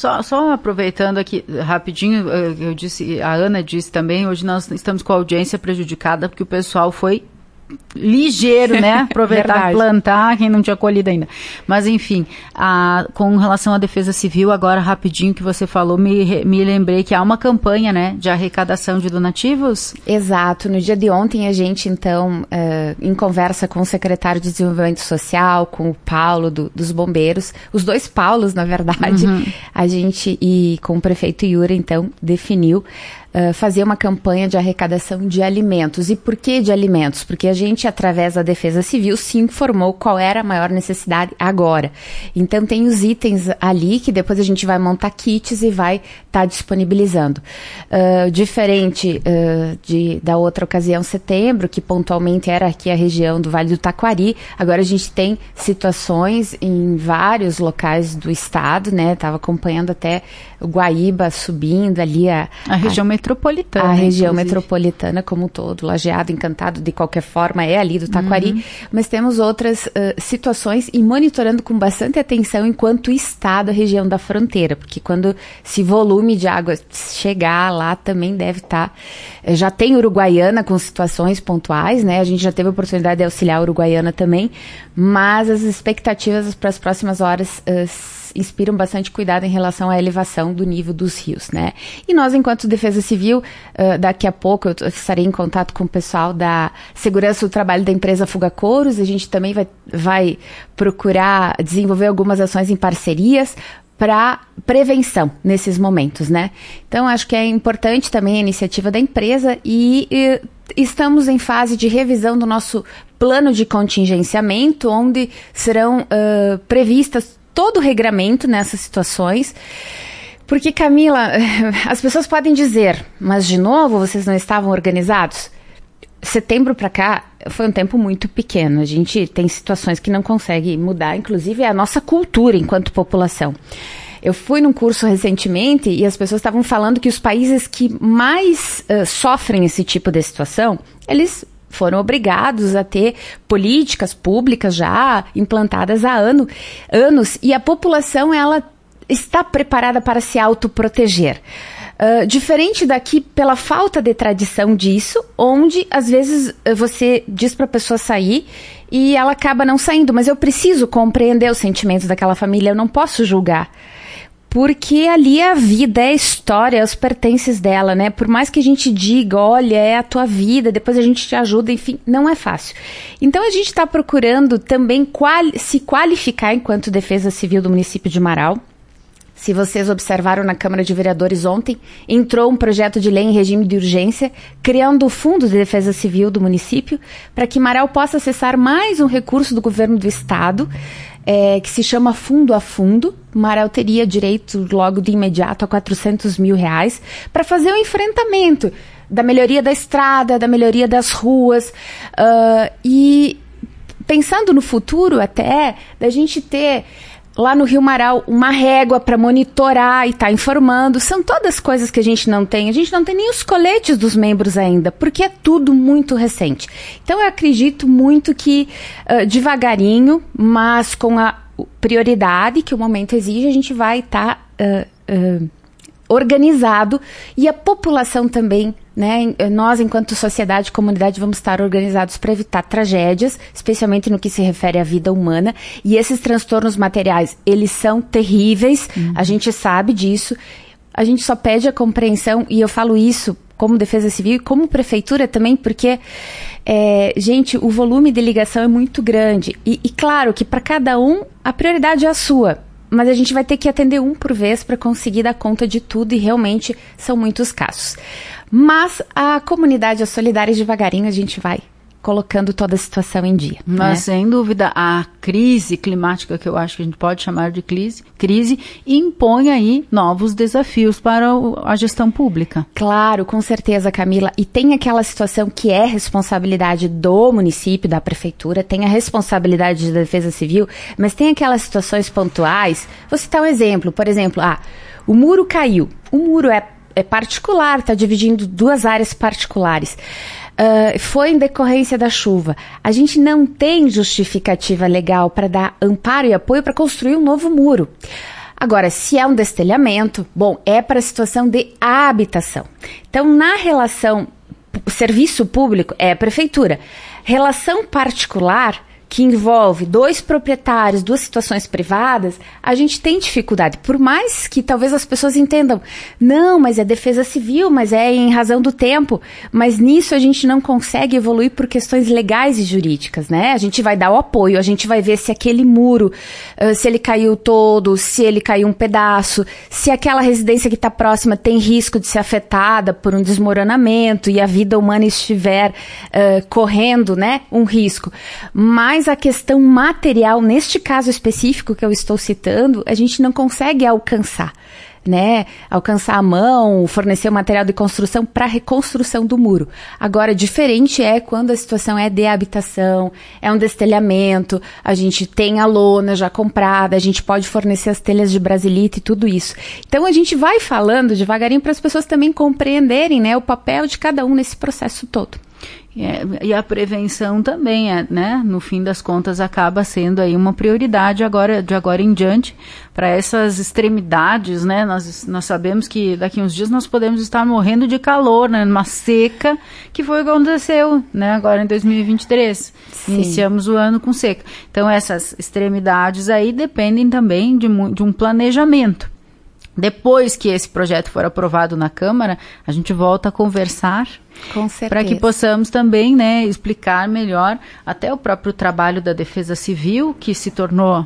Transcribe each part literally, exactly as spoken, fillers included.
Só, só aproveitando aqui rapidinho, eu disse, a Ana disse também, hoje nós estamos com a audiência prejudicada porque o pessoal foi ligeiro, né? Aproveitar e plantar, quem não tinha colhido ainda. Mas, enfim, a, com relação à defesa civil, agora rapidinho que você falou, me, me lembrei que há uma campanha, né, de arrecadação de donativos? Exato. No dia de ontem, a gente, então, uh, em conversa com o secretário de Desenvolvimento Social, com o Paulo do, dos bombeiros, os dois Paulos, na verdade, uhum. a gente, e com o prefeito Yura, então, definiu Uh, fazer uma campanha de arrecadação de alimentos. E por que de alimentos? Porque a gente, através da Defesa Civil, se informou qual era a maior necessidade agora. Então, tem os itens ali que depois a gente vai montar kits e vai estar tá disponibilizando. Uh, diferente uh, de, da outra ocasião, setembro, que pontualmente era aqui a região do Vale do Taquari, agora a gente tem situações em vários locais do estado, né? Estava acompanhando até o Guaíba subindo ali a... A região a, metropolitana. A região inclusive. metropolitana como um todo, Lajeado, Encantado, de qualquer forma, é ali do Taquari. Uhum. Mas temos outras uh, situações e monitorando com bastante atenção enquanto estado a região da fronteira, porque quando esse volume de água chegar lá também deve estar... Tá, já tem Uruguaiana com situações pontuais, né? A gente já teve a oportunidade de auxiliar a Uruguaiana também, mas as expectativas para as próximas horas... Uh, inspiram bastante cuidado em relação à elevação do nível dos rios, né? E nós, enquanto Defesa Civil, uh, daqui a pouco eu estarei em contato com o pessoal da Segurança do Trabalho da empresa Fugacouros, a gente também vai, vai procurar desenvolver algumas ações em parcerias para prevenção nesses momentos, né? Então, acho que é importante também a iniciativa da empresa e, e estamos em fase de revisão do nosso plano de contingenciamento, onde serão uh, previstas todo o regramento nessas situações, porque, Camila, as pessoas podem dizer, mas de novo vocês não estavam organizados? Setembro para cá foi um tempo muito pequeno, a gente tem situações que não consegue mudar, inclusive é a nossa cultura enquanto população. Eu fui num curso recentemente e as pessoas estavam falando que os países que mais uh, sofrem esse tipo de situação, eles foram obrigados a ter políticas públicas já implantadas há ano, anos, e a população ela está preparada para se autoproteger. Uh, diferente daqui, pela falta de tradição disso, onde às vezes você diz para a pessoa sair e ela acaba não saindo, mas eu preciso compreender os sentimentos daquela família, eu não posso julgar. Porque ali é a vida, é a história, é os pertences dela, né? Por mais que a gente diga, olha, é a tua vida, depois a gente te ajuda, enfim, não é fácil. Então, a gente está procurando também quali- se qualificar enquanto Defesa Civil do município de Marau. Se vocês observaram na Câmara de Vereadores ontem, entrou um projeto de lei em regime de urgência, criando o Fundo de Defesa Civil do município, para que Marau possa acessar mais um recurso do governo do estado, É, que se chama Fundo a Fundo. Marau teria direito logo de imediato a quatrocentos mil reais para fazer o enfrentamento da melhoria da estrada, da melhoria das ruas uh, e pensando no futuro até da gente ter lá no Rio Marau uma régua para monitorar e estar tá informando. São todas coisas que a gente não tem. A gente não tem nem os coletes dos membros ainda, porque é tudo muito recente. Então, eu acredito muito que uh, devagarinho, mas com a prioridade que o momento exige, a gente vai estar tá, uh, uh, organizado e a população também, né? Nós, enquanto sociedade e comunidade, vamos estar organizados para evitar tragédias, especialmente no que se refere à vida humana. E esses transtornos materiais, eles são terríveis, uhum. A gente sabe disso. A gente só pede a compreensão, e eu falo isso como Defesa Civil e como Prefeitura também, porque, é, gente, o volume de ligação é muito grande. E, e claro que para cada um, a prioridade é a sua. Mas a gente vai ter que atender um por vez para conseguir dar conta de tudo, e realmente são muitos casos. Mas a comunidade é solidária, e devagarinho a gente vai colocando toda a situação em dia. Mas, né? Sem dúvida, a crise climática, que eu acho que a gente pode chamar de crise, crise impõe aí novos desafios para o, a gestão pública. Claro, com certeza, Camila. E tem aquela situação que é responsabilidade do município, da prefeitura, tem a responsabilidade da Defesa Civil, mas tem aquelas situações pontuais. Vou citar um exemplo. Por exemplo, ah, o muro caiu. O muro é, é particular, está dividindo duas áreas particulares. Uh, foi em decorrência da chuva. A gente não tem justificativa legal para dar amparo e apoio para construir um novo muro. Agora, se é um destelhamento, bom, é para a situação de habitação. Então, na relação serviço público, é a prefeitura. Relação particular, que envolve dois proprietários, duas situações privadas, a gente tem dificuldade. Por mais que talvez as pessoas entendam, não, mas é defesa civil, mas é em razão do tempo. Mas nisso a gente não consegue evoluir por questões legais e jurídicas, né? A gente vai dar o apoio, a gente vai ver se aquele muro, uh, se ele caiu todo, se ele caiu um pedaço, se aquela residência que está próxima tem risco de ser afetada por um desmoronamento e a vida humana estiver uh, correndo, né, um risco. Mas a questão material, neste caso específico que eu estou citando, a gente não consegue alcançar, né? Alcançar a mão, fornecer o material de construção para a reconstrução do muro. Agora, diferente é quando a situação é de habitação, é um destelhamento, a gente tem a lona já comprada, a gente pode fornecer as telhas de brasilite e tudo isso. Então, a gente vai falando devagarinho para as pessoas também compreenderem, né, o papel de cada um nesse processo todo. É, e a prevenção também, é, né, no fim das contas, acaba sendo aí uma prioridade agora, de agora em diante para essas extremidades, né? Nós, nós sabemos que daqui uns dias nós podemos estar morrendo de calor, né? Numa seca, que foi o que aconteceu, né? Agora em dois mil e vinte e três. Sim. Iniciamos o ano com seca. Então, essas extremidades aí dependem também de, de um planejamento. Depois que esse projeto for aprovado na Câmara, a gente volta a conversar para que possamos também, né, explicar melhor até o próprio trabalho da Defesa Civil, que se tornou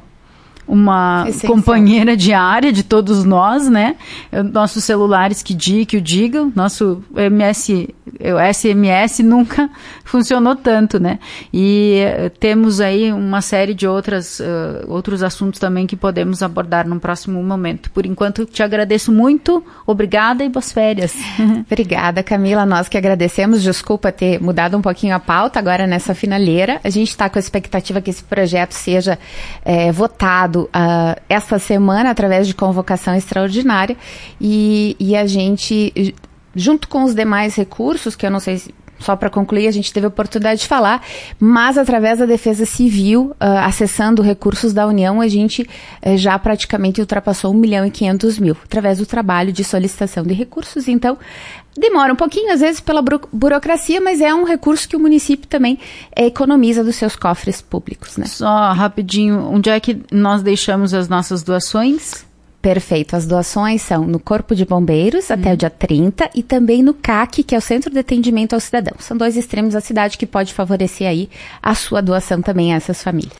uma essencial companheira diária de todos nós, né? Nossos celulares que di, que o digam, nosso M S, o S M S nunca funcionou tanto, né? E uh, temos aí uma série de outras, uh, outros assuntos também que podemos abordar num próximo momento. Por enquanto, te agradeço muito, obrigada e boas férias. Obrigada, Camila, nós que agradecemos, desculpa ter mudado um pouquinho a pauta agora nessa finaleira. A gente está com a expectativa que esse projeto seja é, votado Uh, essa semana, através de convocação extraordinária, e, e a gente, junto com os demais recursos, que eu não sei se, só para concluir, a gente teve a oportunidade de falar, mas através da Defesa Civil, uh, acessando recursos da União, a gente uh, já praticamente ultrapassou um milhão e quinhentos mil, através do trabalho de solicitação de recursos. Então, demora um pouquinho, às vezes, pela buro- burocracia, mas é um recurso que o município também é, economiza dos seus cofres públicos, né? Só rapidinho, onde é que nós deixamos as nossas doações? Perfeito, as doações são no Corpo de Bombeiros, hum. até o dia trinta, e também no C A C, que é o Centro de Atendimento ao Cidadão. São dois extremos da cidade que pode favorecer aí a sua doação também a essas famílias.